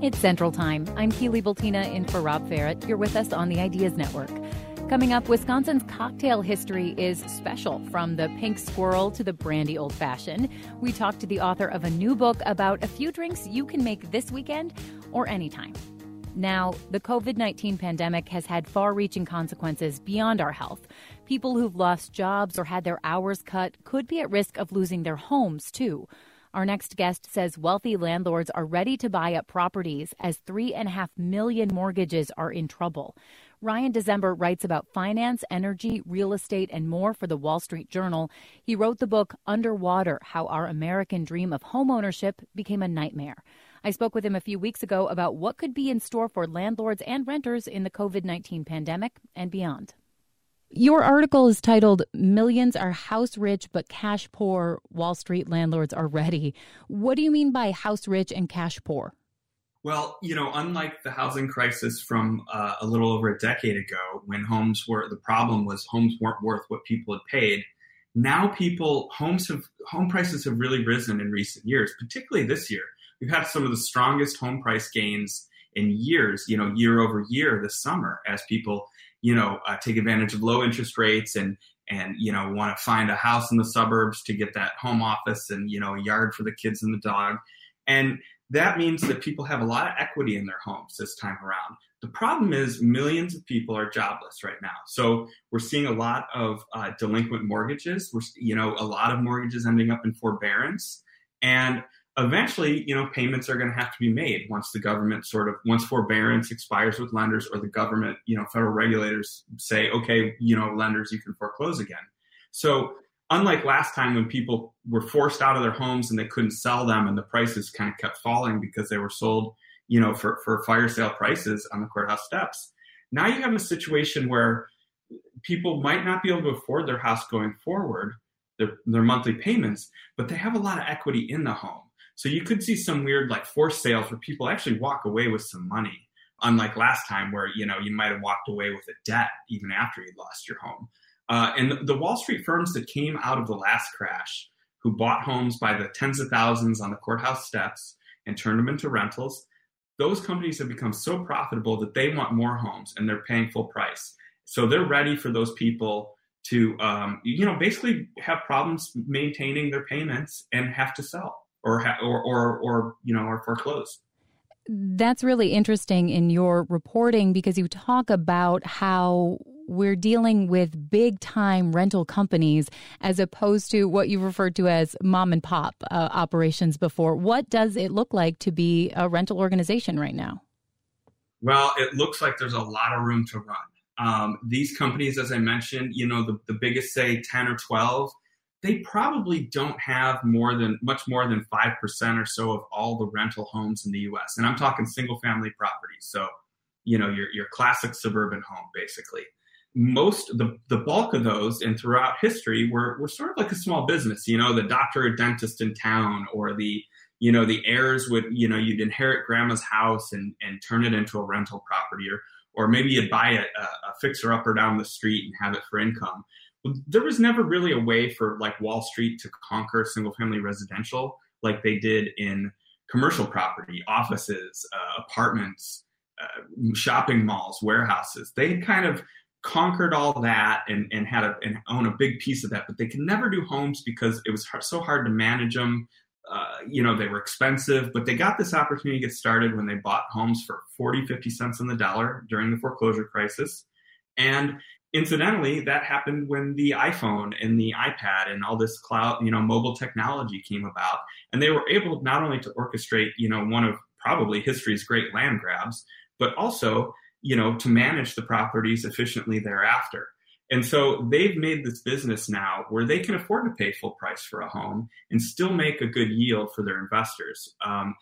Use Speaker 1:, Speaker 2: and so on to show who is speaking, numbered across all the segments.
Speaker 1: It's Central Time. I'm Keely Bultina in for Rob Ferrett. You're with us on the Ideas Network. Coming up, Wisconsin's cocktail history is special, from the pink squirrel to the brandy old fashioned. We talked to the author of a new book about a few drinks you can make this weekend or anytime. Now, the COVID-19 pandemic has had far-reaching consequences beyond our health. People who've lost jobs or had their hours cut could be at risk of losing their homes, too. Our next guest says wealthy landlords are ready to buy up properties as 3.5 million mortgages are in trouble. Ryan December writes about finance, energy, real estate, and more for the Wall Street Journal. He wrote the book Underwater: How Our American Dream of Homeownership Became a Nightmare. I spoke with him a few weeks ago about what could be in store for landlords and renters in the COVID-19 pandemic and beyond. Your article is titled "Millions Are House Rich but Cash Poor. Wall Street Landlords Are Ready." What do you mean by house rich and cash poor?
Speaker 2: Well, unlike the housing crisis from a little over a decade ago, when homes weren't worth what people had paid. Now home prices have really risen in recent years, particularly this year. We've had some of the strongest home price gains in years, year over year this summer, as people take advantage of low interest rates and want to find a house in the suburbs to get that home office and, a yard for the kids and the dog. And that means that people have a lot of equity in their homes this time around. The problem is millions of people are jobless right now. So we're seeing a lot of delinquent mortgages. We're, a lot of mortgages ending up in forbearance. And eventually, payments are going to have to be made once the government once forbearance expires with lenders, or the government, federal regulators say, okay, lenders, you can foreclose again. So unlike last time when people were forced out of their homes and they couldn't sell them and the prices kind of kept falling because they were sold, for fire sale prices on the courthouse steps. Now you have a situation where people might not be able to afford their house going forward, their monthly payments, but they have a lot of equity in the home. So you could see some weird forced sales where people actually walk away with some money, unlike last time where, you might have walked away with a debt even after you'd lost your home. And the Wall Street firms that came out of the last crash, who bought homes by the tens of thousands on the courthouse steps and turned them into rentals, those companies have become so profitable that they want more homes and they're paying full price. So they're ready for those people to, basically have problems maintaining their payments and have to sell. Or foreclose.
Speaker 1: That's really interesting in your reporting, because you talk about how we're dealing with big time rental companies as opposed to what you referred to as mom and pop operations before. What does it look like to be a rental organization right now?
Speaker 2: Well, it looks like there's a lot of room to run. These companies, as I mentioned, the biggest, say 10 or 12, they probably don't have much more than 5% or so of all the rental homes in the U.S. And I'm talking single family properties. So, your classic suburban home, basically. The bulk of those, and throughout history, were sort of like a small business, the doctor or dentist in town, or the heirs would, you'd inherit grandma's house and turn it into a rental property, or maybe you'd buy a fixer-upper down the street and have it for income. There was never really a way for Wall Street to conquer single-family residential like they did in commercial property, offices, apartments, shopping malls, warehouses. They kind of conquered all that and own a big piece of that, but they could never do homes because it was so hard to manage them. They were expensive, but they got this opportunity to get started when they bought homes for 40, 50 cents on the dollar during the foreclosure crisis. And incidentally, that happened when the iPhone and the iPad and all this cloud, mobile technology came about. And they were able not only to orchestrate, one of probably history's great land grabs, but also, to manage the properties efficiently thereafter. And so they've made this business now where they can afford to pay full price for a home and still make a good yield for their investors.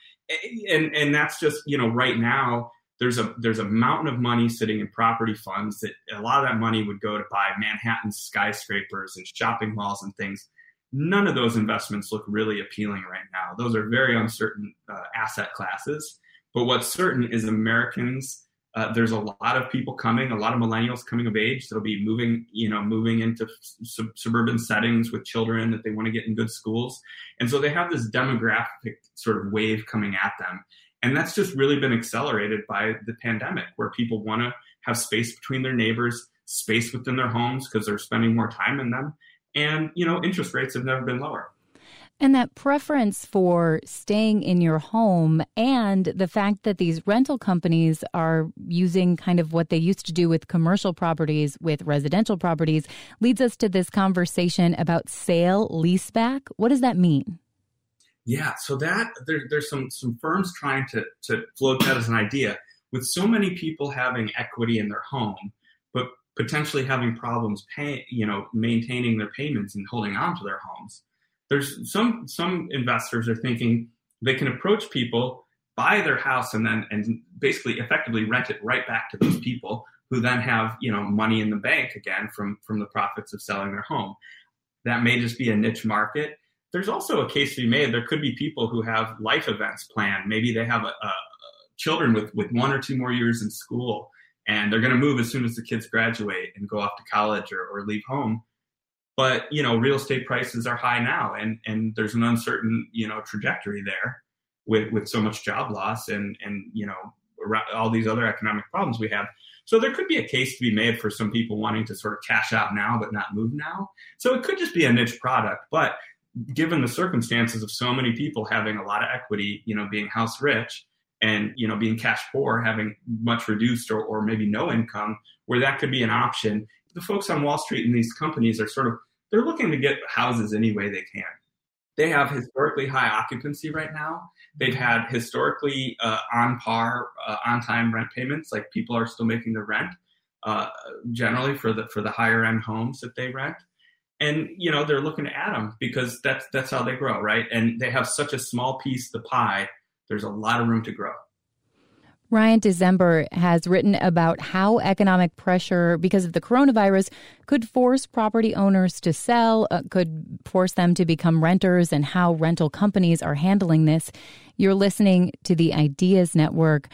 Speaker 2: And that's just, right now, there's a mountain of money sitting in property funds that a lot of that money would go to buy Manhattan skyscrapers and shopping malls and things. None of those investments look really appealing right now. Those are very uncertain asset classes. But what's certain is Americans, there's a lot of people coming, a lot of millennials coming of age that'll be moving into suburban settings with children that they want to get in good schools. And so they have this demographic sort of wave coming at them. And that's just really been accelerated by the pandemic, where people want to have space between their neighbors, space within their homes because they're spending more time in them. And, interest rates have never been lower.
Speaker 1: And that preference for staying in your home and the fact that these rental companies are using kind of what they used to do with commercial properties with residential properties leads us to this conversation about sale leaseback. What does that mean?
Speaker 2: Yeah, so there's some firms trying to float that as an idea. With so many people having equity in their home, but potentially having problems maintaining their payments and holding on to their homes. There's some investors are thinking they can approach people, buy their house, and basically effectively rent it right back to those people who then have money in the bank again from the profits of selling their home. That may just be a niche market. There's also a case to be made. There could be people who have life events planned. Maybe they have children with 1 or 2 more years in school, and they're going to move as soon as the kids graduate and go off to college or leave home. But, real estate prices are high now, and there's an uncertain, trajectory there with so much job loss and all these other economic problems we have. So there could be a case to be made for some people wanting to sort of cash out now but not move now. So it could just be a niche product. But given the circumstances of so many people having a lot of equity, being house rich and, being cash poor, having much reduced or maybe no income, where that could be an option. The folks on Wall Street and these companies are they're looking to get houses any way they can. They have historically high occupancy right now. They've had historically on par, on time rent payments. Like people are still making their rent generally for the higher end homes that they rent. And, they're looking to add them because that's how they grow, right? And they have such a small piece of the pie. There's a lot of room to grow.
Speaker 1: Ryan Dezember has written about how economic pressure because of the coronavirus could force property owners to sell, could force them to become renters, and how rental companies are handling this. You're listening to the Ideas Network.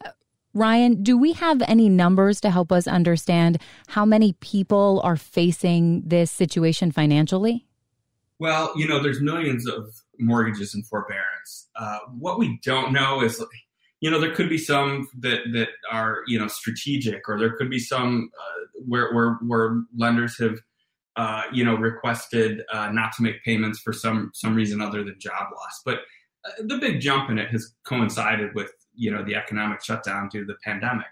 Speaker 1: Ryan, do we have any numbers to help us understand how many people are facing this situation financially?
Speaker 2: Well, there's millions of mortgages in forbearance. What we don't know is, there could be some that are, strategic, or there could be some where lenders have, requested not to make payments for some reason other than job loss. But the big jump in it has coincided with, the economic shutdown due to the pandemic.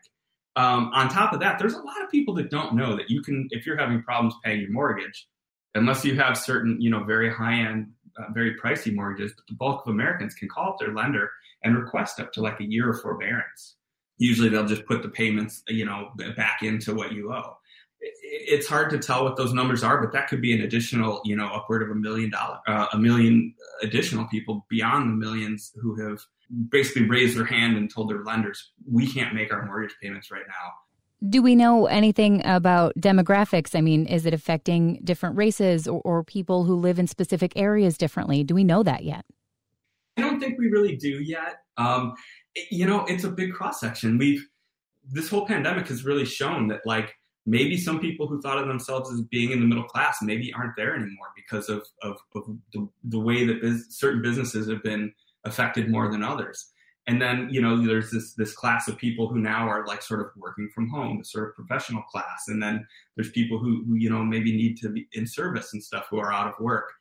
Speaker 2: On top of that, there's a lot of people that don't know that you can, if you're having problems paying your mortgage, unless you have certain, very high-end, very pricey mortgages, but the bulk of Americans can call up their lender and request up to like a year of forbearance. Usually they'll just put the payments, back into what you owe. It's hard to tell what those numbers are, but that could be an additional, upward of $1 million, a million additional people beyond the millions who have basically raised their hand and told their lenders, we can't make our mortgage payments right now.
Speaker 1: Do we know anything about demographics? I mean, is it affecting different races or people who live in specific areas differently? Do we know that yet?
Speaker 2: I don't think we really do yet. It's a big cross-section. This whole pandemic has really shown that, like, maybe some people who thought of themselves as being in the middle class maybe aren't there anymore because of the way that certain businesses have been affected more than others. And then, there's this class of people who now are like sort of working from home, the sort of professional class. And then there's people who maybe need to be in service and stuff who are out of work.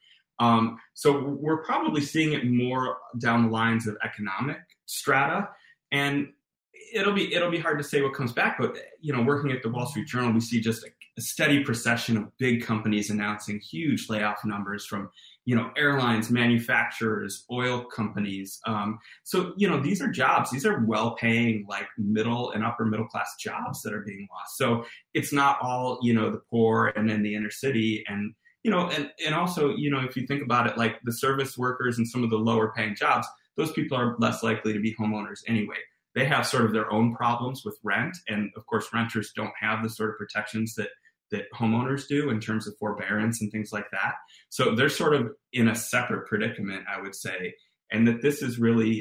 Speaker 2: So we're probably seeing it more down the lines of economic strata. And it'll be hard to say what comes back. But, working at the Wall Street Journal, we see just a steady procession of big companies announcing huge layoff numbers from, airlines, manufacturers, oil companies. So these are jobs. These are well-paying, like middle and upper middle class jobs that are being lost. So it's not all, the poor and in the inner city. And, and also, if you think about it, like the service workers and some of the lower paying jobs, those people are less likely to be homeowners anyway. They have sort of their own problems with rent. And of course, renters don't have the sort of protections that homeowners do in terms of forbearance and things like that. So they're sort of in a separate predicament, I would say. And that this is really,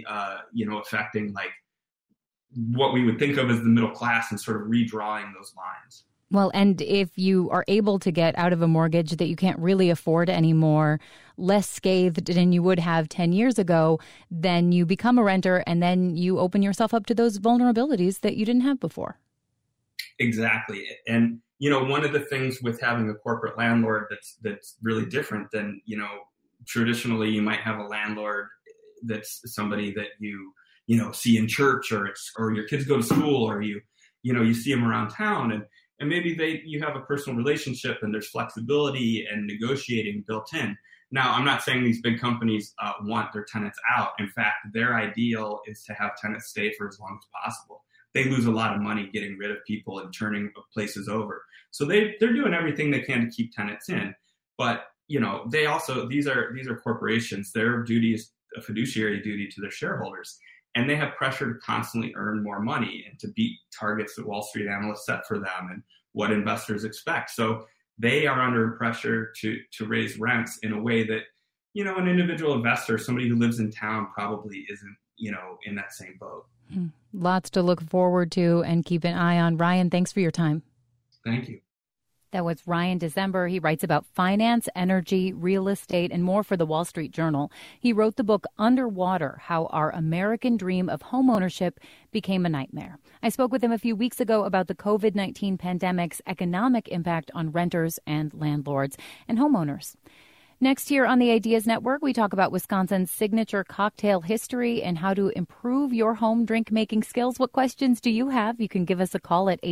Speaker 2: affecting like what we would think of as the middle class and sort of redrawing those lines.
Speaker 1: Well, and if you are able to get out of a mortgage that you can't really afford anymore, less scathed than you would have 10 years ago, then you become a renter and then you open yourself up to those vulnerabilities that you didn't have before.
Speaker 2: Exactly. And, one of the things with having a corporate landlord that's really different than, traditionally you might have a landlord that's somebody that you see in church or your kids go to school or you see them around town and maybe you have a personal relationship and there's flexibility and negotiating built in. Now, I'm not saying these big companies want their tenants out. In fact, their ideal is to have tenants stay for as long as possible. They lose a lot of money getting rid of people and turning places over. So they're doing everything they can to keep tenants in. But, they also, these are corporations. Their duty is a fiduciary duty to their shareholders. And they have pressure to constantly earn more money and to beat targets that Wall Street analysts set for them and what investors expect. So they are under pressure to raise rents in a way that, an individual investor, somebody who lives in town probably isn't, in that same boat.
Speaker 1: Lots to look forward to and keep an eye on. Ryan, thanks for your time.
Speaker 2: Thank you.
Speaker 1: That was Ryan December. He writes about finance, energy, real estate, and more for the Wall Street Journal. He wrote the book Underwater, How Our American Dream of Homeownership Became a Nightmare. I spoke with him a few weeks ago about the COVID-19 pandemic's economic impact on renters and landlords and homeowners. Next here on the Ideas Network, we talk about Wisconsin's signature cocktail history and how to improve your home drink-making skills. What questions do you have? You can give us a call at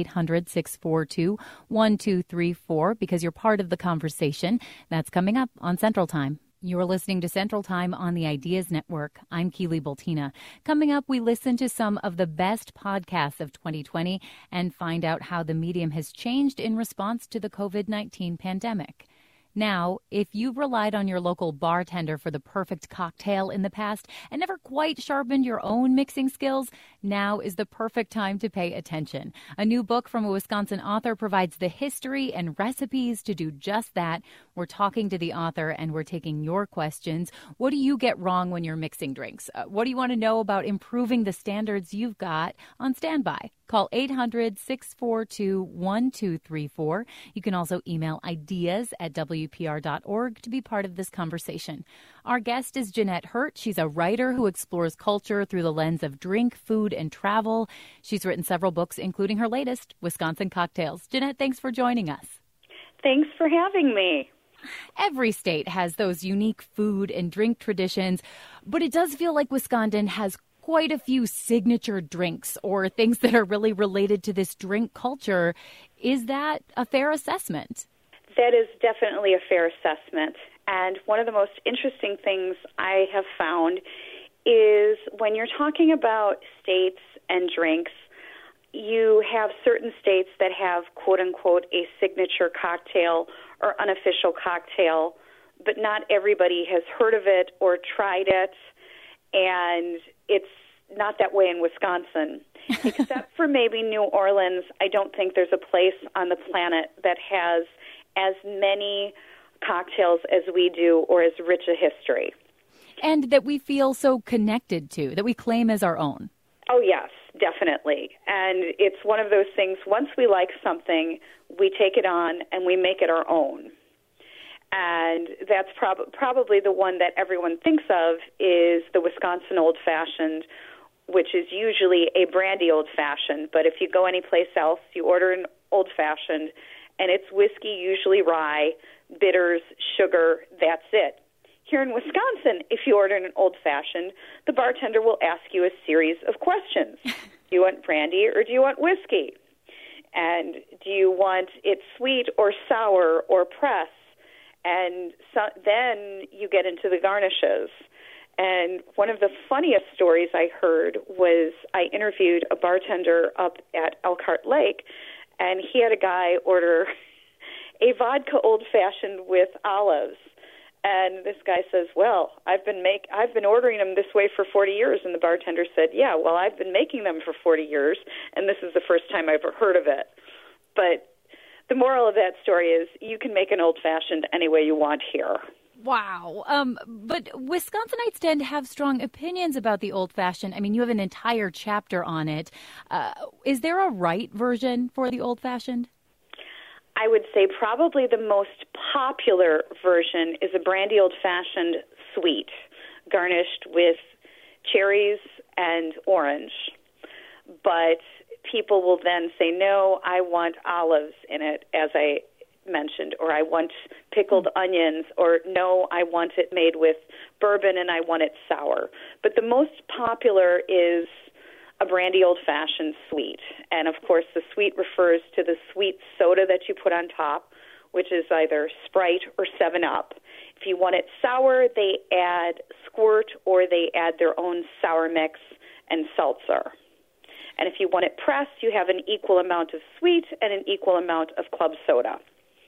Speaker 1: 800-642-1234 because you're part of the conversation. That's coming up on Central Time. You're listening to Central Time on the Ideas Network. I'm Keely Bultina. Coming up, we listen to some of the best podcasts of 2020 and find out how the medium has changed in response to the COVID-19 pandemic. Now, if you've relied on your local bartender for the perfect cocktail in the past and never quite sharpened your own mixing skills, now is the perfect time to pay attention. A new book from a Wisconsin author provides the history and recipes to do just that. We're talking to the author and we're taking your questions. What do you get wrong when you're mixing drinks? What do you want to know about improving the standards you've got on standby? Call 800-642-1234. You can also email ideas@wpr.org to be part of this conversation. Our guest is Jeanette Hurt. She's a writer who explores culture through the lens of drink, food, and travel. She's written several books, including her latest, Wisconsin Cocktails. Jeanette, thanks for joining us.
Speaker 3: Thanks for having me.
Speaker 1: Every state has those unique food and drink traditions, but it does feel like Wisconsin has quite a few signature drinks or things that are really related to this drink culture. Is that a fair assessment?
Speaker 3: That is definitely a fair assessment. And one of the most interesting things I have found is when you're talking about states and drinks, you have certain states that have, quote unquote, a signature cocktail or unofficial cocktail, but not everybody has heard of it or tried it. And it's not that way in Wisconsin. Except for maybe New Orleans, I don't think there's a place on the planet that has as many cocktails as we do or as rich a history.
Speaker 1: And that we feel so connected to, that we claim as our own.
Speaker 3: Oh, yes, definitely. And it's one of those things, once we like something, we take it on and we make it our own. And that's probably the one that everyone thinks of is the Wisconsin Old Fashioned, which is usually a brandy Old Fashioned. But if you go anyplace else, you order an Old Fashioned, and it's whiskey, usually rye, bitters, sugar, that's it. Here in Wisconsin, if you order an Old Fashioned, the bartender will ask you a series of questions. Do you want brandy or do you want whiskey? And do you want it sweet or sour or press? And so, then you get into the garnishes. And one of the funniest stories I heard was I interviewed a bartender up at Elkhart Lake, and he had a guy order a vodka old-fashioned with olives. And this guy says, well, I've been ordering them this way for 40 years. And the bartender said, yeah, well, I've been making them for 40 years, and this is the first time I've ever heard of it. But the moral of that story is you can make an old-fashioned any way you want here.
Speaker 1: Wow. But Wisconsinites tend to have strong opinions about the old-fashioned. I mean, you have an entire chapter on it. Is there a right version for the old-fashioned?
Speaker 3: I would say probably the most popular version is a brandy old-fashioned sweet, garnished with cherries and orange. But people will then say, no, I want olives in it, as I mentioned, or I want pickled onions, or no, I want it made with bourbon and I want it sour. But the most popular is a brandy old-fashioned sweet. And, of course, the sweet refers to the sweet soda that you put on top, which is either Sprite or 7-Up. If you want it sour, they add Squirt or they add their own sour mix and seltzer. And if you want it pressed, you have an equal amount of sweet and an equal amount of club soda.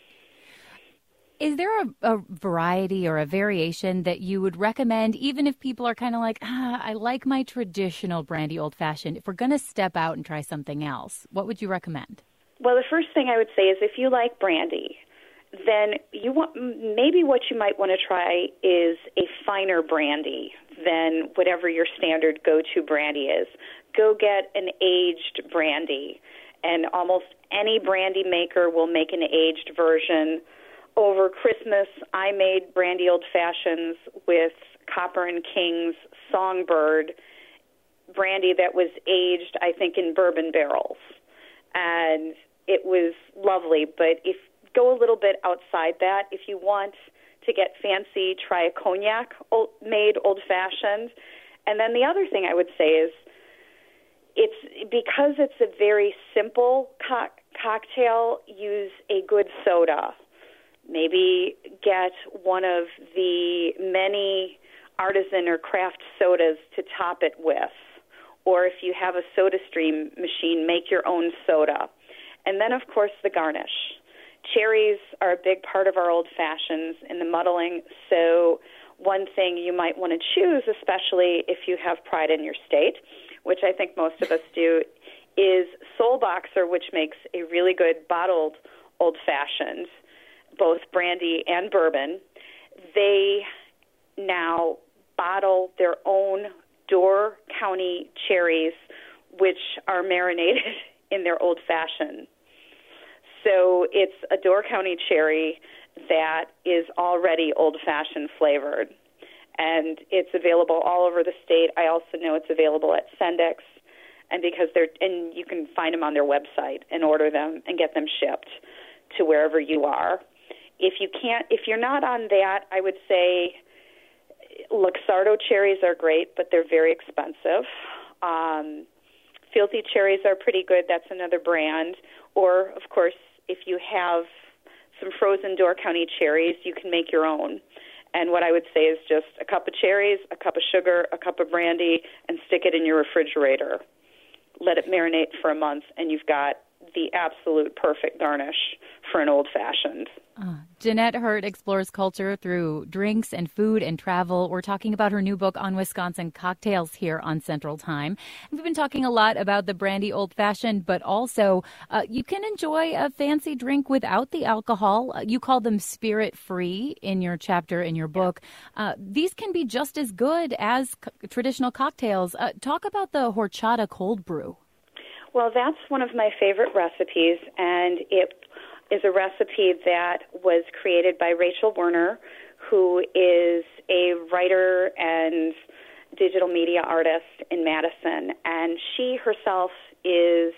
Speaker 1: Is there a variety or a variation that you would recommend, even if people are kind of like, I like my traditional brandy old-fashioned? If we're going to step out and try something else, what would you recommend?
Speaker 3: Well, the first thing I would say is if you like brandy, then maybe what you might want to try is a finer brandy than whatever your standard go-to brandy is. Go get an aged brandy, and almost any brandy maker will make an aged version. Over Christmas, I made brandy old-fashions with Copper and King's Songbird brandy that was aged, I think, in bourbon barrels. And it was lovely. But if go a little bit outside that, if you want to get fancy, try a cognac made old-fashioned. And then the other thing I would say is because it's a very simple cocktail, use a good soda. Maybe get one of the many artisan or craft sodas to top it with. Or if you have a soda stream machine, make your own soda. And then, of course, the garnish. Cherries are a big part of our old fashions in the muddling, so one thing you might want to choose, especially if you have pride in your state, which I think most of us do, is Soul Boxer, which makes a really good bottled old-fashioned, both brandy and bourbon. They now bottle their own Door County cherries, which are marinated in their old-fashioned. So it's a Door County cherry that is already old-fashioned flavored. And it's available all over the state. I also know it's available at Sendex, and you can find them on their website and order them and get them shipped to wherever you are. If you're not on that, I would say Luxardo cherries are great, but they're very expensive. Filthy cherries are pretty good. That's another brand. Or, of course, if you have some frozen Door County cherries, you can make your own. And what I would say is just a cup of cherries, a cup of sugar, a cup of brandy, and stick it in your refrigerator. Let it marinate for a month, and you've got the absolute perfect garnish for an old-fashioned.
Speaker 1: Jeanette Hurt explores culture through drinks and food and travel. We're talking about her new book on Wisconsin cocktails here on Central Time. We've been talking a lot about the brandy old-fashioned, but also you can enjoy a fancy drink without the alcohol. You call them spirit-free in your chapter in your book. These can be just as good as traditional cocktails. Talk about the horchata cold brew.
Speaker 3: Well, that's one of my favorite recipes, and it is a recipe that was created by Rachel Werner, who is a writer and digital media artist in Madison, and she herself is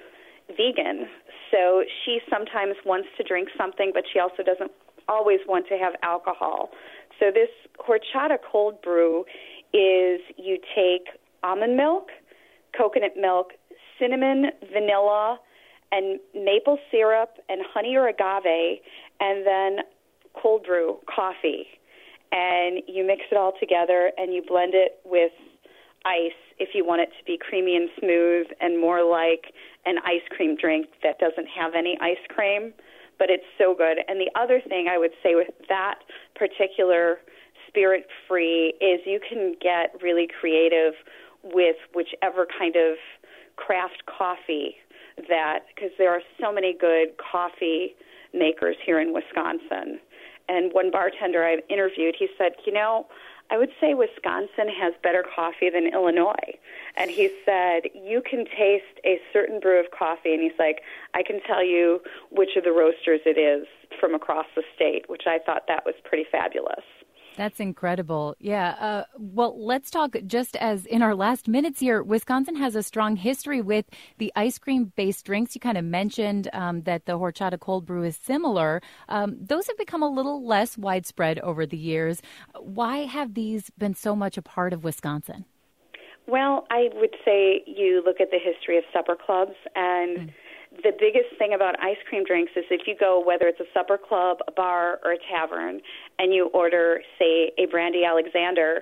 Speaker 3: vegan. So she sometimes wants to drink something, but she also doesn't always want to have alcohol. So this horchata cold brew is you take almond milk, coconut milk, cinnamon, vanilla, and maple syrup and honey or agave, and then cold brew coffee. And you mix it all together, and you blend it with ice if you want it to be creamy and smooth and more like an ice cream drink that doesn't have any ice cream. But it's so good. And the other thing I would say with that particular spirit-free is you can get really creative with whichever kind of craft coffee because there are so many good coffee makers here in Wisconsin. And one bartender I interviewed, he said, I would say Wisconsin has better coffee than Illinois. And he said, you can taste a certain brew of coffee. And he's like, I can tell you which of the roasters it is from across the state, which I thought that was pretty fabulous.
Speaker 1: That's incredible. Yeah. Well, let's talk just as in our last minutes here. Wisconsin has a strong history with the ice cream-based drinks. You kind of mentioned that the horchata cold brew is similar. Those have become a little less widespread over the years. Why have these been so much a part of Wisconsin?
Speaker 3: Well, I would say you look at the history of supper clubs, and the biggest thing about ice cream drinks is if you go, whether it's a supper club, a bar, or a tavern, and you order, say, a Brandy Alexander,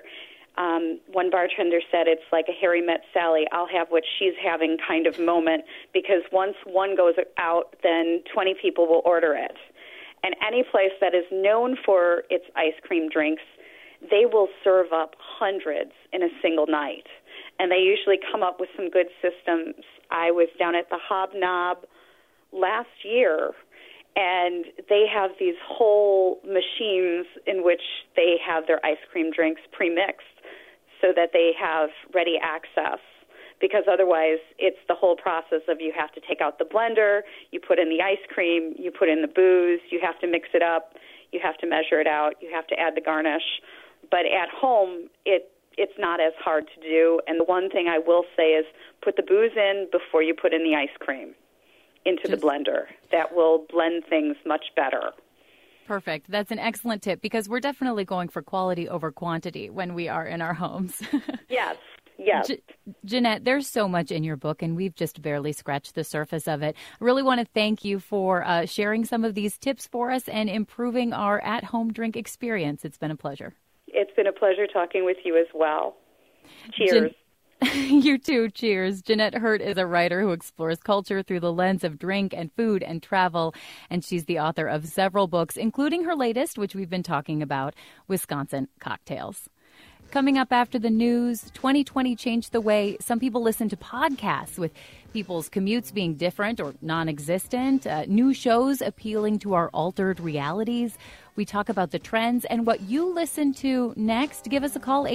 Speaker 3: one bartender said it's like a Harry Met Sally, I'll have what she's having kind of moment, because once one goes out, then 20 people will order it. And any place that is known for its ice cream drinks, they will serve up hundreds in a single night. And they usually come up with some good systems. I was down at the Hobnob last year, and they have these whole machines in which they have their ice cream drinks pre-mixed so that they have ready access. Because otherwise, it's the whole process of you have to take out the blender, you put in the ice cream, you put in the booze, you have to mix it up, you have to measure it out, you have to add the garnish. But at home, it's not as hard to do. And the one thing I will say is put the booze in before you put in the ice cream into the blender. That will blend things much better.
Speaker 1: Perfect. That's an excellent tip, because we're definitely going for quality over quantity when we are in our homes.
Speaker 3: Yes.
Speaker 1: Jeanette, there's so much in your book, and we've just barely scratched the surface of it. I really want to thank you for sharing some of these tips for us and improving our at-home drink experience. It's been a pleasure.
Speaker 3: It's been a pleasure talking with you as well. Cheers.
Speaker 1: You too. Cheers. Jeanette Hurt is a writer who explores culture through the lens of drink and food and travel, and she's the author of several books, including her latest, which we've been talking about, Wisconsin Cocktails. Coming up after the news, 2020 changed the way some people listen to podcasts, with people's commutes being different or non-existent, new shows appealing to our altered realities. We talk about the trends and what you listen to next. Give us a call,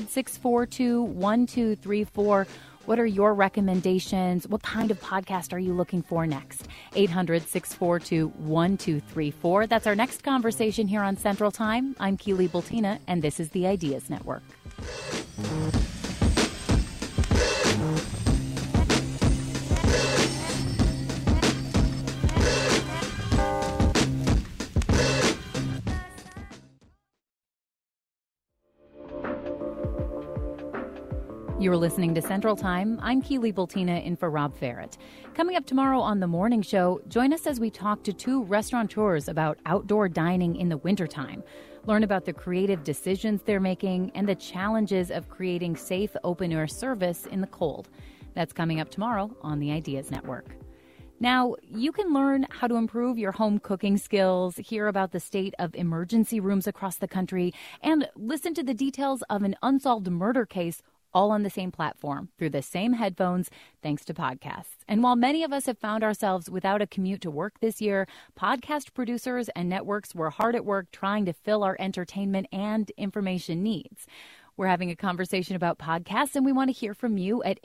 Speaker 1: 800-642-1234. What are your recommendations? What kind of podcast are you looking for next? 800-642-1234. That's our next conversation here on Central Time. I'm Keely Bultina, and this is the Ideas Network. You're listening to Central Time. I'm Keely Bultina in for Rob Ferret. Coming up tomorrow on The Morning Show, join us as we talk to two restaurateurs about outdoor dining in the wintertime. Learn about the creative decisions they're making and the challenges of creating safe open-air service in the cold. That's coming up tomorrow on the Ideas Network. Now, you can learn how to improve your home cooking skills, hear about the state of emergency rooms across the country, and listen to the details of an unsolved murder case all on the same platform, through the same headphones, thanks to podcasts. And while many of us have found ourselves without a commute to work this year, podcast producers and networks were hard at work trying to fill our entertainment and information needs. We're having a conversation about podcasts, and we want to hear from you at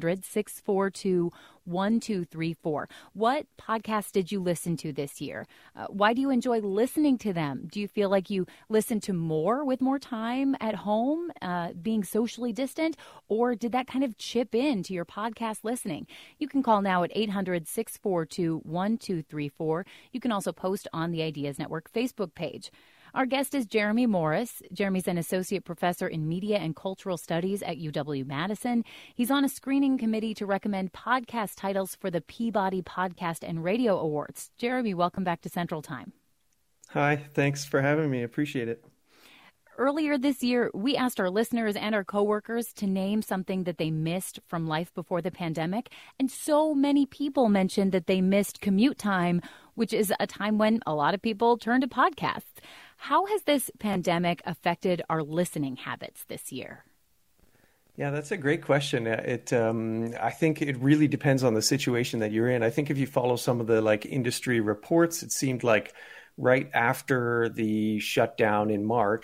Speaker 1: 800-642-1234. What podcasts did you listen to this year? Why do you enjoy listening to them? Do you feel like you listen to more with more time at home, being socially distant, or did that kind of chip into your podcast listening? You can call now at 800-642-1234. You can also post on the Ideas Network Facebook page. Our guest is Jeremy Morris. Jeremy's an associate professor in media and cultural studies at UW-Madison. He's on a screening committee to recommend podcast titles for the Peabody Podcast and Radio Awards. Jeremy, welcome back to Central Time.
Speaker 4: Hi, thanks for having me. Appreciate it.
Speaker 1: Earlier this year, we asked our listeners and our coworkers to name something that they missed from life before the pandemic. And so many people mentioned that they missed commute time, which is a time when a lot of people turn to podcasts. How has this pandemic affected our listening habits this year?
Speaker 4: Yeah, that's a great question. I think it really depends on the situation that you're in. I think if you follow some of the industry reports, it seemed like right after the shutdown in March,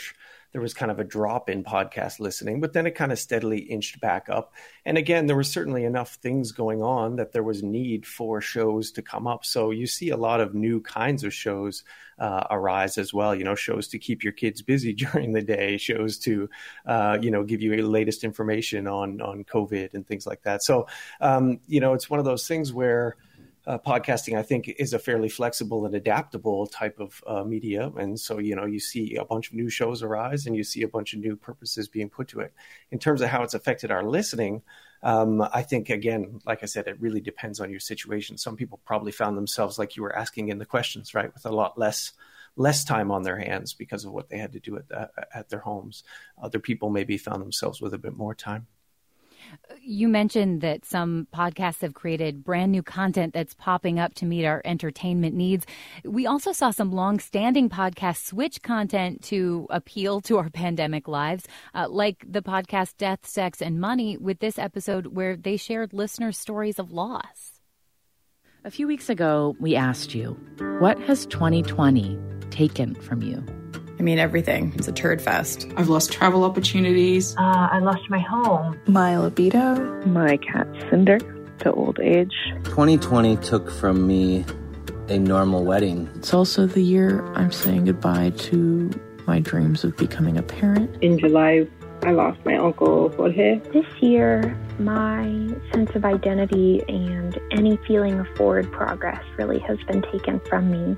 Speaker 4: there was kind of a drop in podcast listening, but then it kind of steadily inched back up. And again, there was certainly enough things going on that there was need for shows to come up. So you see a lot of new kinds of shows arise as well, shows to keep your kids busy during the day, shows to, give you the latest information on COVID and things like that. So, it's one of those things where podcasting, I think, is a fairly flexible and adaptable type of media. And so, you see a bunch of new shows arise and you see a bunch of new purposes being put to it. In terms of how it's affected our listening, I think, again, like I said, it really depends on your situation. Some people probably found themselves, like you were asking in the questions, right, with a lot less time on their hands because of what they had to do at their homes. Other people maybe found themselves with a bit more time.
Speaker 1: You mentioned that some podcasts have created brand new content that's popping up to meet our entertainment needs. We also saw some long-standing podcasts switch content to appeal to our pandemic lives, like the podcast Death, Sex, and Money, with this episode where they shared listeners' stories of loss.
Speaker 5: A few weeks ago, we asked you, what has 2020 taken from you?
Speaker 6: I mean, everything. It's a turd fest.
Speaker 7: I've lost travel opportunities.
Speaker 8: I lost my home.
Speaker 9: My libido.
Speaker 10: My cat Cinder to old age.
Speaker 11: 2020 took from me a normal wedding.
Speaker 9: It's also the year I'm saying goodbye to my dreams of becoming a parent.
Speaker 10: In July, I lost my uncle Jorge.
Speaker 12: This year, my sense of identity and any feeling of forward progress really has been taken from me.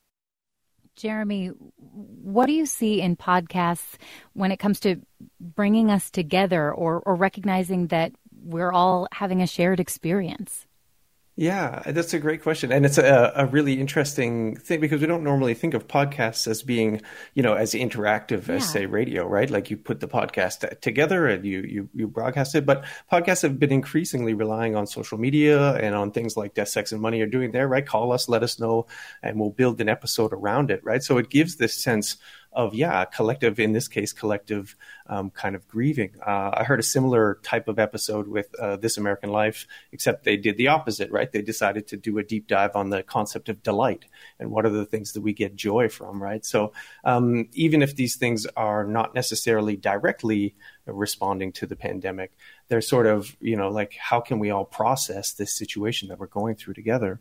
Speaker 1: Jeremy, what do you see in podcasts when it comes to bringing us together or recognizing that we're all having a shared experience?
Speaker 4: Yeah, that's a great question. And it's a really interesting thing because we don't normally think of podcasts as being, as interactive as, say, radio, right? Like you put the podcast together and you broadcast it. But podcasts have been increasingly relying on social media and on things like Death, Sex, and Money are doing there, right? Call us, let us know, and we'll build an episode around it, right? So it gives this sense of, collective, in this case, collective kind of grieving. I heard a similar type of episode with This American Life, except they did the opposite, right? They decided to do a deep dive on the concept of delight and what are the things that we get joy from, right? So even if these things are not necessarily directly responding to the pandemic, they're sort of, like, how can we all process this situation that we're going through together?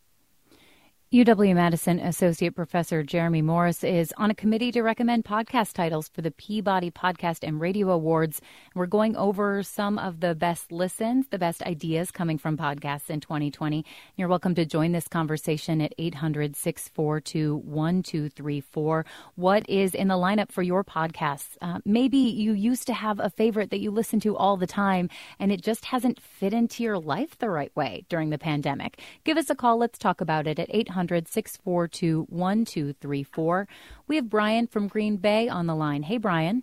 Speaker 1: UW-Madison Associate Professor Jeremy Morris is on a committee to recommend podcast titles for the Peabody Podcast and Radio Awards. We're going over some of the best listens, the best ideas coming from podcasts in 2020. You're welcome to join this conversation at 800-642-1234. What is in the lineup for your podcasts? Maybe you used to have a favorite that you listen to all the time, and it just hasn't fit into your life the right way during the pandemic. Give us a call. Let's talk about it at 800-642-1234. We have Brian from Green Bay on the line. Hey, Brian.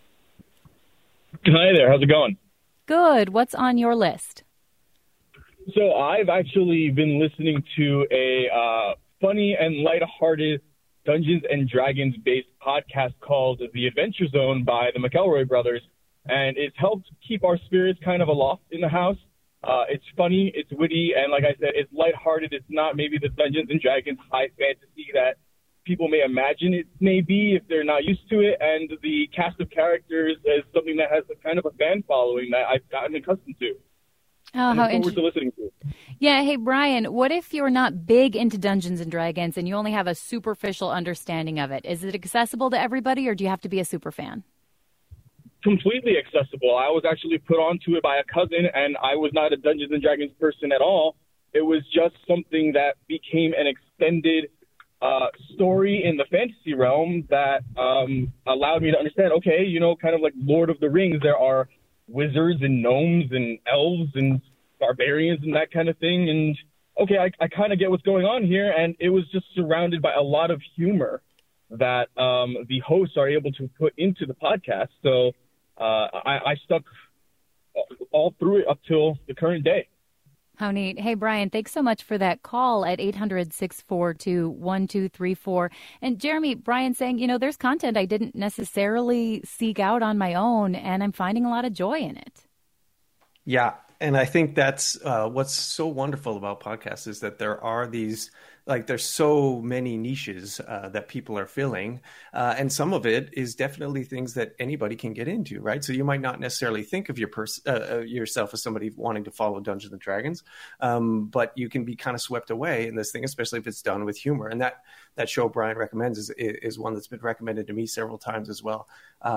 Speaker 13: Hi there. How's it going?
Speaker 1: Good. What's on your list?
Speaker 13: So I've actually been listening to a funny and lighthearted Dungeons and Dragons based podcast called The Adventure Zone by the McElroy brothers. And it's helped keep our spirits kind of aloft in the house. It's funny, it's witty, and like I said, it's lighthearted. It's not maybe the Dungeons and Dragons high fantasy that people may imagine it may be if they're not used to it. And the cast of characters is something that has a kind of a fan following that I've gotten accustomed to.
Speaker 1: Oh, how
Speaker 13: interesting! To listening to.
Speaker 1: Yeah, hey Brian, what if you're not big into Dungeons and Dragons and you only have a superficial understanding of it? Is it accessible to everybody, or do you have to be a super fan?
Speaker 13: Completely accessible. I was actually put onto it by a cousin, and I was not a Dungeons and Dragons person at all. It was just something that became an extended story in the fantasy realm that allowed me to understand, okay, kind of like Lord of the Rings, there are wizards and gnomes and elves and barbarians and that kind of thing. And, okay, I kind of get what's going on here, and it was just surrounded by a lot of humor that the hosts are able to put into the podcast. So I stuck all through it up till the current day.
Speaker 1: How neat. Hey, Brian, thanks so much for that call at 800-642-1234. And Jeremy, Brian saying, there's content I didn't necessarily seek out on my own, and I'm finding a lot of joy in it.
Speaker 4: Yeah. And I think that's what's so wonderful about podcasts is that there are these like there's so many niches that people are filling, and some of it is definitely things that anybody can get into, right? So you might not necessarily think of yourself as somebody wanting to follow Dungeons and Dragons, but you can be kind of swept away in this thing, especially if it's done with humor. And that show Brian recommends is one that's been recommended to me several times as well.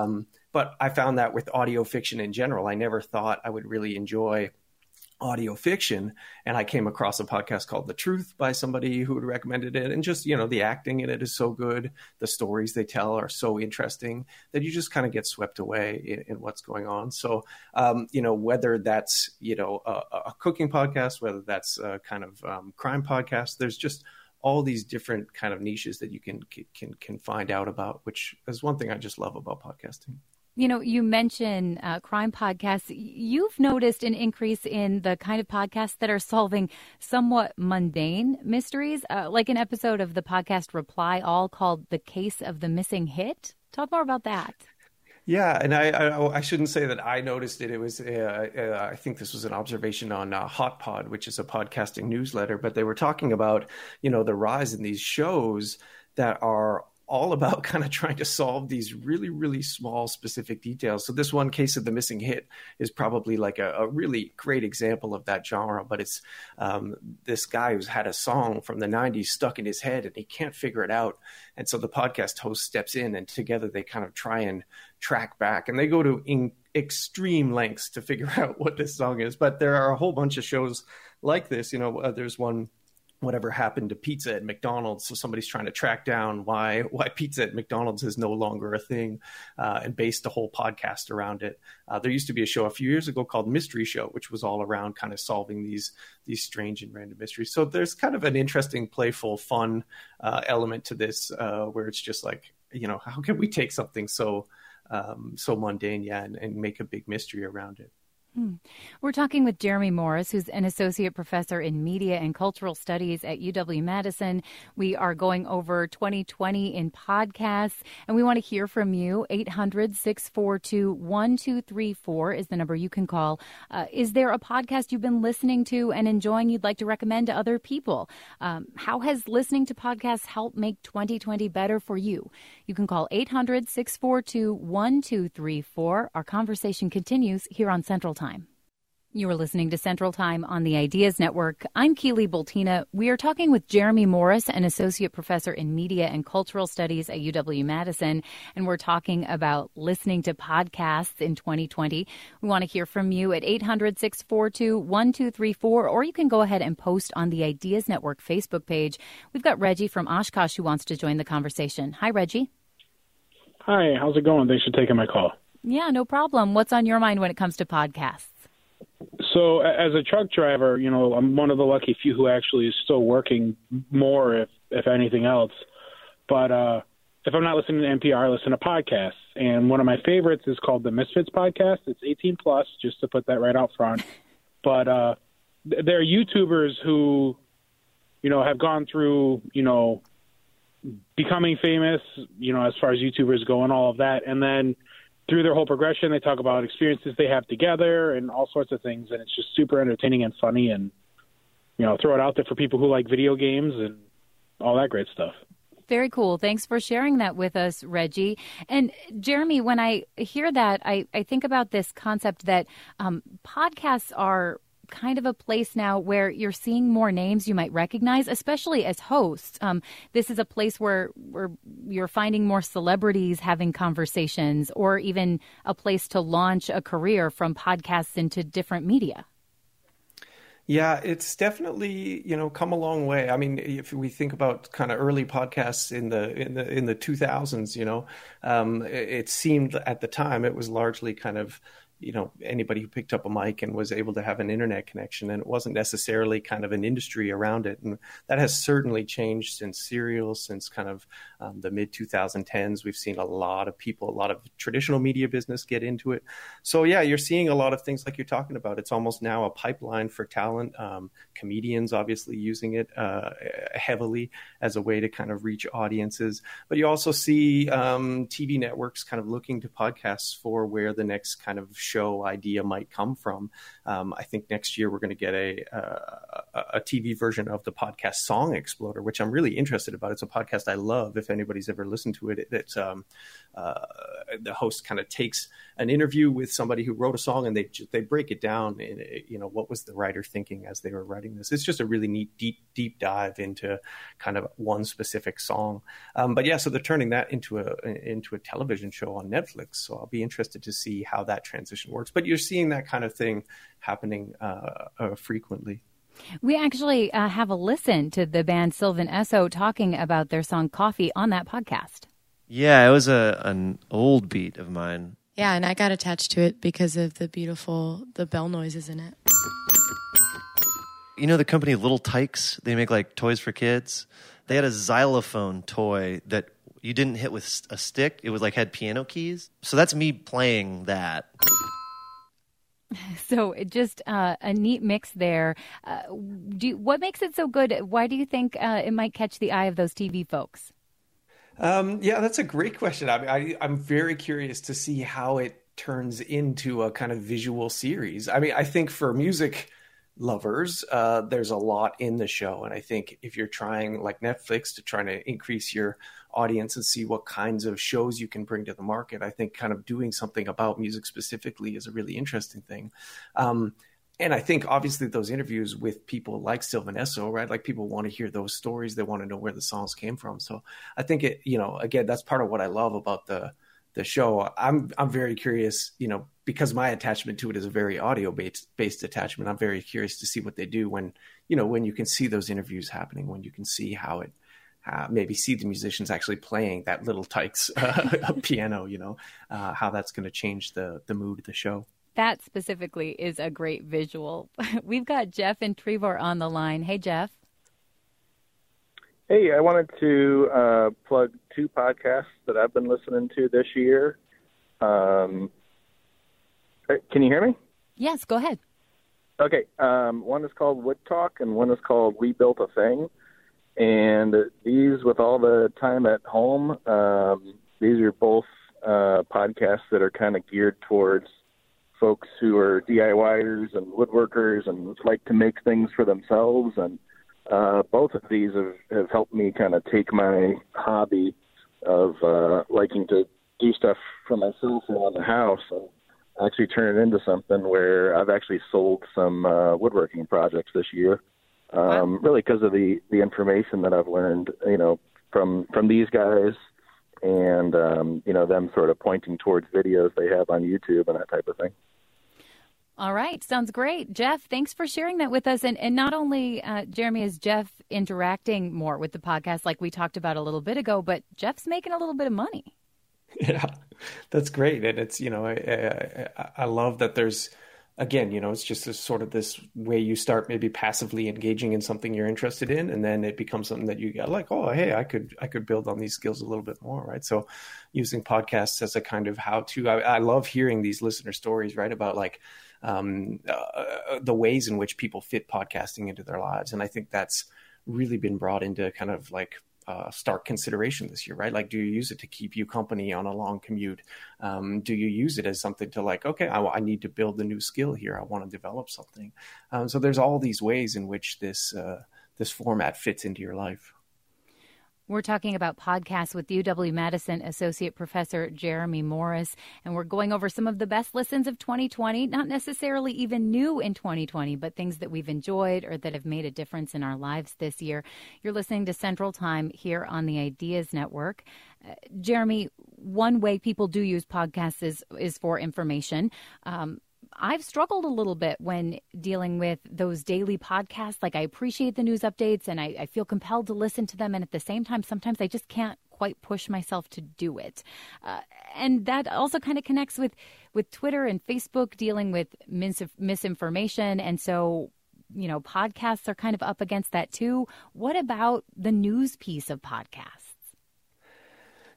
Speaker 4: But I found that with audio fiction in general, I never thought I would really enjoy audio fiction, and I came across a podcast called The Truth by somebody who had recommended it, and just, the acting in it is so good, the stories they tell are so interesting that you just kind of get swept away in what's going on. So whether that's a cooking podcast, whether that's a kind of crime podcast, there's just all these different kind of niches that you can find out about, which is one thing I just love about podcasting.
Speaker 1: You mentioned crime podcasts. You've noticed an increase in the kind of podcasts that are solving somewhat mundane mysteries, like an episode of the podcast Reply All called The Case of the Missing Hit. Talk more about that.
Speaker 4: Yeah, and I shouldn't say that I noticed it. It was I think this was an observation on Hot Pod, which is a podcasting newsletter. But they were talking about the rise in these shows that are all about kind of trying to solve these really, really small specific details. So this one, Case of the Missing Hit, is probably like a really great example of that genre. But it's this guy who's had a song from the 90s stuck in his head and he can't figure it out. And so the podcast host steps in and together they kind of try and track back. And they go to extreme lengths to figure out what this song is. But there are a whole bunch of shows like this. There's one, Whatever Happened to Pizza at McDonald's. So somebody's trying to track down why pizza at McDonald's is no longer a thing, and based the whole podcast around it. There used to be a show a few years ago called Mystery Show, which was all around kind of solving these strange and random mysteries. So there's kind of an interesting, playful, fun element to this, where it's just like, how can we take something so mundane, and make a big mystery around it?
Speaker 1: We're talking with Jeremy Morris, who's an associate professor in media and cultural studies at UW-Madison. We are going over 2020 in podcasts, and we want to hear from you. 800-642-1234 is the number you can call. Is there a podcast you've been listening to and enjoying you'd like to recommend to other people? How has listening to podcasts helped make 2020 better for you? You can call 800-642-1234. Our conversation continues here on Central Time. You are listening to Central Time on the Ideas Network. I'm Keely Boltina. We are talking with Jeremy Morris, an associate professor in media and cultural studies at UW-Madison, and we're talking about listening to podcasts in 2020. We want to hear from you at 800-642-1234, or you can go ahead and post on the Ideas Network Facebook page. We've got Reggie from Oshkosh who wants to join the conversation. Hi, Reggie.
Speaker 14: Hi, how's it going? Thanks for taking my call.
Speaker 1: Yeah, no problem. What's on your mind when it comes to podcasts?
Speaker 14: So as a truck driver, I'm one of the lucky few who actually is still working more, if anything else. But if I'm not listening to NPR, I listen to podcasts. And one of my favorites is called the Misfits Podcast. It's 18 plus, just to put that right out front. But there are YouTubers who, have gone through, becoming famous, as far as YouTubers go and all of that. And then through their whole progression, they talk about experiences they have together and all sorts of things. And it's just super entertaining and funny, and, throw it out there for people who like video games and all that great stuff.
Speaker 1: Very cool. Thanks for sharing that with us, Reggie. And Jeremy, when I hear that, I think about this concept that podcasts are kind of a place now where you're seeing more names you might recognize, especially as hosts. This is a place where you're finding more celebrities having conversations, or even a place to launch a career from podcasts into different media.
Speaker 4: Yeah, it's definitely, come a long way. I mean, if we think about kind of early podcasts in the 2000s, it seemed at the time it was largely kind of, anybody who picked up a mic and was able to have an internet connection, and it wasn't necessarily kind of an industry around it. And that has certainly changed since Serial, since kind of the mid 2010s. We've seen a lot of people, a lot of traditional media business get into it. So yeah, you're seeing a lot of things like you're talking about. It's almost now a pipeline for talent. Comedians obviously using it heavily as a way to kind of reach audiences. But you also see TV networks kind of looking to podcasts for where the next kind of show idea might come from. I think next year we're going to get a TV version of the podcast Song Exploder, which I'm really interested about. It's a podcast I love. If anybody's ever listened to it, it's the host kind of takes an interview with somebody who wrote a song, and they break it down in, what was the writer thinking as they were writing this. It's just a really neat deep dive into kind of one specific song. But yeah, so they're turning that into a television show on Netflix. So I'll be interested to see how that transition works. But you're seeing that kind of thing happening frequently.
Speaker 1: We actually have a listen to the band Sylvan Esso talking about their song Coffee on that podcast.
Speaker 15: Yeah, it was an old beat of mine.
Speaker 16: Yeah, and I got attached to it because of the bell noises in it.
Speaker 15: You know the company Little Tykes? They make like toys for kids. They had a xylophone toy that you didn't hit with a stick. It was like had piano keys. So that's me playing that.
Speaker 1: So just a neat mix there. What makes it so good? Why do you think it might catch the eye of those TV folks?
Speaker 4: Yeah, that's a great question. I'm very curious to see how it turns into a kind of visual series. I mean, I think for music lovers, there's a lot in the show. And I think if you're trying, like Netflix, to try to increase your audience and see what kinds of shows you can bring to the market, I think kind of doing something about music specifically is a really interesting thing. And I think obviously those interviews with people like Sylvan Esso, right? Like people want to hear those stories. They want to know where the songs came from. So I think it, again, that's part of what I love about the show. I'm very curious, because my attachment to it is a very audio based attachment. I'm very curious to see what they do when you can see those interviews happening, when you can see how it, maybe see the musicians actually playing that Little Tykes piano, how that's going to change the mood of the show.
Speaker 1: That specifically is a great visual. We've got Jeff and Trevor on the line. Hey, Jeff.
Speaker 17: Hey, I wanted to plug two podcasts that I've been listening to this year. Can you hear me?
Speaker 1: Yes, go ahead.
Speaker 17: Okay. One is called Wood Talk, and one is called We Built a Thing. And these, with all the time at home, these are both podcasts that are kind of geared towards folks who are DIYers and woodworkers and like to make things for themselves. And both of these have helped me kind of take my hobby of liking to do stuff for myself around the house and actually turn it into something where I've actually sold some woodworking projects this year. Really because of the information that I've learned, from these guys and, them sort of pointing towards videos they have on YouTube and that type of thing.
Speaker 1: All right. Sounds great. Jeff, thanks for sharing that with us. And not only, Jeremy, is Jeff interacting more with the podcast like we talked about a little bit ago, but Jeff's making a little bit of money.
Speaker 4: Yeah, that's great. And it's, I love that there's, again, it's just this way you start maybe passively engaging in something you're interested in, and then it becomes something that you got like, oh, hey, I could build on these skills a little bit more, right? So using podcasts as a kind of how-to, I love hearing these listener stories, right, about like the ways in which people fit podcasting into their lives. And I think that's really been brought into kind of like stark consideration this year, right? Like, do you use it to keep you company on a long commute? Do you use it as something to like, okay, I need to build a new skill here. I want to develop something. So there's all these ways in which this format fits into your life.
Speaker 1: We're talking about podcasts with UW-Madison Associate Professor Jeremy Morris, and we're going over some of the best listens of 2020, not necessarily even new in 2020, but things that we've enjoyed or that have made a difference in our lives this year. You're listening to Central Time here on the Ideas Network. Jeremy, one way people do use podcasts is for information. I've struggled a little bit when dealing with those daily podcasts. Like, I appreciate the news updates and I feel compelled to listen to them. And at the same time, sometimes I just can't quite push myself to do it. And that also kind of connects with Twitter and Facebook dealing with misinformation. And so, podcasts are kind of up against that too. What about the news piece of podcasts?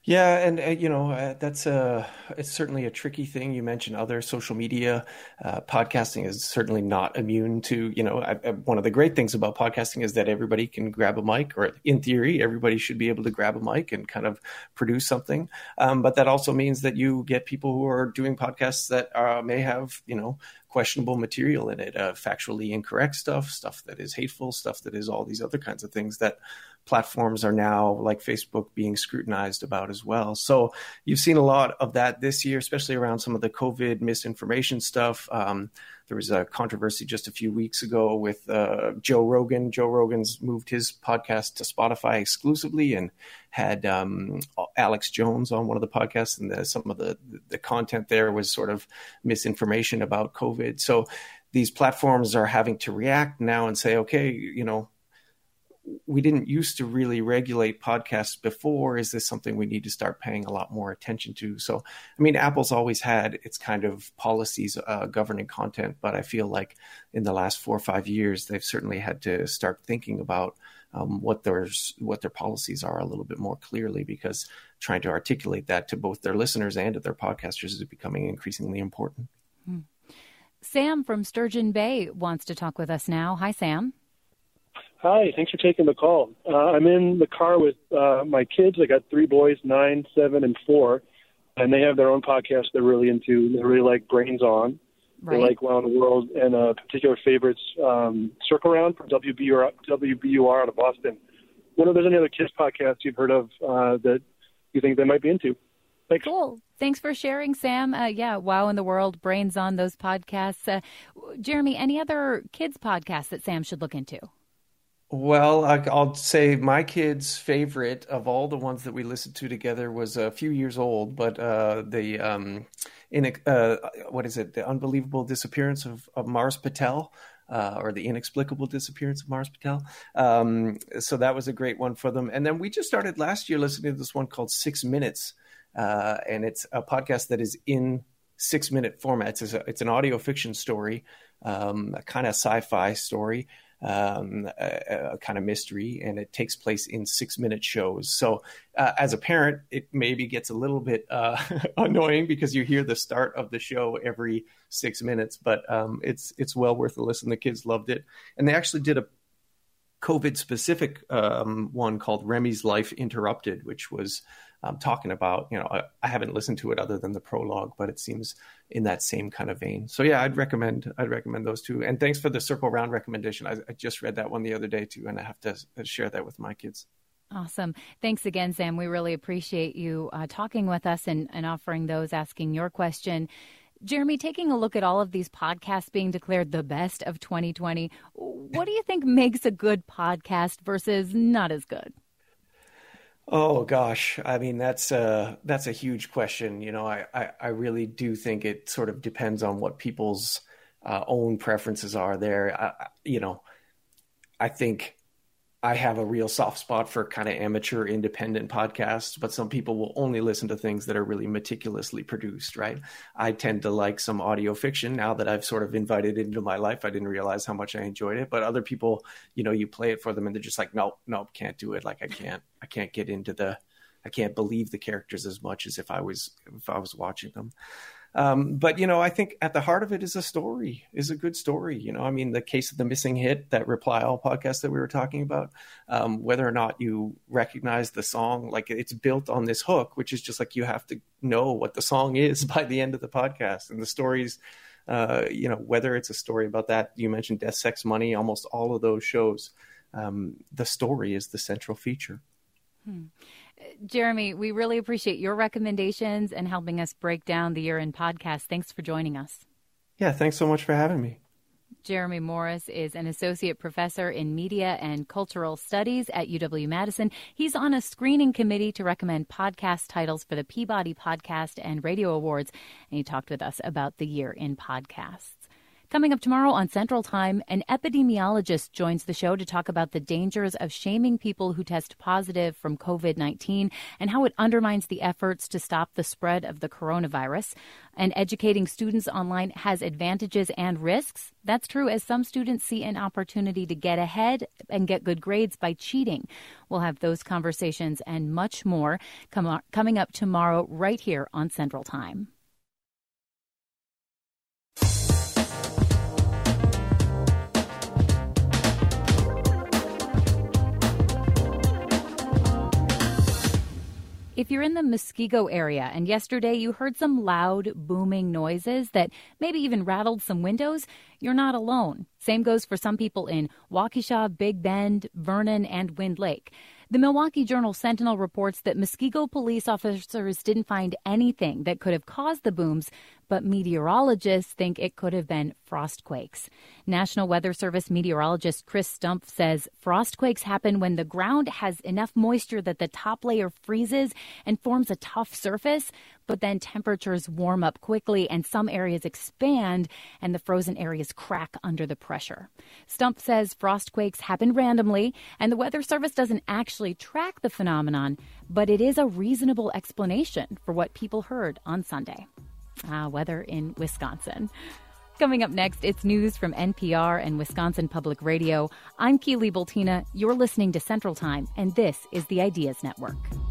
Speaker 4: Yeah, and that's it's certainly a tricky thing. You mentioned other social media. Podcasting is certainly not immune to, one of the great things about podcasting is that everybody can grab a mic, or in theory, everybody should be able to grab a mic and kind of produce something. But that also means that you get people who are doing podcasts that may have, questionable material in it, factually incorrect stuff that is hateful, stuff that is all these other kinds of things that platforms are now, like Facebook, being scrutinized about as well. So you've seen a lot of that this year, especially around some of the COVID misinformation stuff. There was a controversy just a few weeks ago with Joe Rogan. Joe Rogan's moved his podcast to Spotify exclusively and had Alex Jones on one of the podcasts, and some of the content there was sort of misinformation about COVID. So these platforms are having to react now and say, okay, we didn't used to really regulate podcasts before. Is this something we need to start paying a lot more attention to? So, Apple's always had its kind of policies governing content, but I feel like in the last 4 or 5 years, they've certainly had to start thinking about what their policies are a little bit more clearly, because trying to articulate that to both their listeners and to their podcasters is becoming increasingly important.
Speaker 1: Sam from Sturgeon Bay wants to talk with us now. Hi, Sam.
Speaker 18: Hi, thanks for taking the call. I'm in the car with my kids. I got 3 boys, 9, 7, and 4, and they have their own podcast they're really into. They really like Brains On. Right. They like Wow in the World, and particular favorites, Circle Round from WBUR out of Boston. Wonder if there's any other kids podcasts you've heard of that you think they might be into. Thanks.
Speaker 1: Cool. Thanks for sharing, Sam. Wow in the World, Brains On, those podcasts. Jeremy, any other kids podcasts that Sam should look into?
Speaker 4: Well, I'll say my kid's favorite of all the ones that we listened to together was a few years old, but the unbelievable disappearance of Mars Patel, or the inexplicable disappearance of Mars Patel. So that was a great one for them. And then we just started last year listening to this one called 6 Minutes, and it's a podcast that is in 6-minute format. It's an audio fiction story, a kind of sci-fi story. A kind of mystery, and it takes place in 6-minute shows. So as a parent, it maybe gets a little bit annoying because you hear the start of the show every 6 minutes, but it's well worth a listen. The kids loved it. And they actually did a COVID specific one called Remy's Life Interrupted, which was talking about, I haven't listened to it other than the prologue, but it seems in that same kind of vein. So yeah, I'd recommend those two. And thanks for the Circle Round recommendation. I just read that one the other day too, and I have to share that with my kids.
Speaker 1: Awesome. Thanks again, Sam. We really appreciate you talking with us and offering those, asking your question. Jeremy, taking a look at all of these podcasts being declared the best of 2020, what do you think makes a good podcast versus not as good?
Speaker 4: Oh gosh, that's a huge question. I really do think it sort of depends on what people's own preferences are there. I think I have a real soft spot for kind of amateur independent podcasts, but some people will only listen to things that are really meticulously produced, right? I tend to like some audio fiction now that I've sort of invited it into my life. I didn't realize how much I enjoyed it, but other people, you play it for them and they're just like, nope, can't do it. Like I can't get into I can't believe the characters as much as if I was watching them. But, I think at the heart of it is a good story. The Case of the Missing Hit, that Reply All podcast that we were talking about, whether or not you recognize the song, like it's built on this hook, which is just like you have to know what the song is by the end of the podcast. And the stories, whether it's a story about that, you mentioned Death, Sex, Money, almost all of those shows, the story is the central feature.
Speaker 1: Jeremy, we really appreciate your recommendations and helping us break down the year in podcast. Thanks for joining us.
Speaker 4: Yeah, thanks so much for having me.
Speaker 1: Jeremy Morris is an associate professor in media and cultural studies at UW-Madison. He's on a screening committee to recommend podcast titles for the Peabody Podcast and Radio Awards, and he talked with us about the year in podcasts. Coming up tomorrow on Central Time, an epidemiologist joins the show to talk about the dangers of shaming people who test positive from COVID-19 and how it undermines the efforts to stop the spread of the coronavirus. And educating students online has advantages and risks. That's true, as some students see an opportunity to get ahead and get good grades by cheating. We'll have those conversations and much more coming up tomorrow right here on Central Time. If you're in the Muskego area and yesterday you heard some loud, booming noises that maybe even rattled some windows, you're not alone. Same goes for some people in Waukesha, Big Bend, Vernon, and Wind Lake. The Milwaukee Journal-Sentinel reports that Muskego police officers didn't find anything that could have caused the booms, but meteorologists think it could have been frostquakes. National Weather Service meteorologist Chris Stumpf says frostquakes happen when the ground has enough moisture that the top layer freezes and forms a tough surface, but then temperatures warm up quickly and some areas expand and the frozen areas crack under the pressure. Stumpf says frostquakes happen randomly and the Weather Service doesn't actually track the phenomenon, but it is a reasonable explanation for what people heard on Sunday. Weather in Wisconsin. Coming up next, it's news from NPR and Wisconsin Public Radio. I'm Keely Bultina. You're listening to Central Time, and this is the Ideas Network.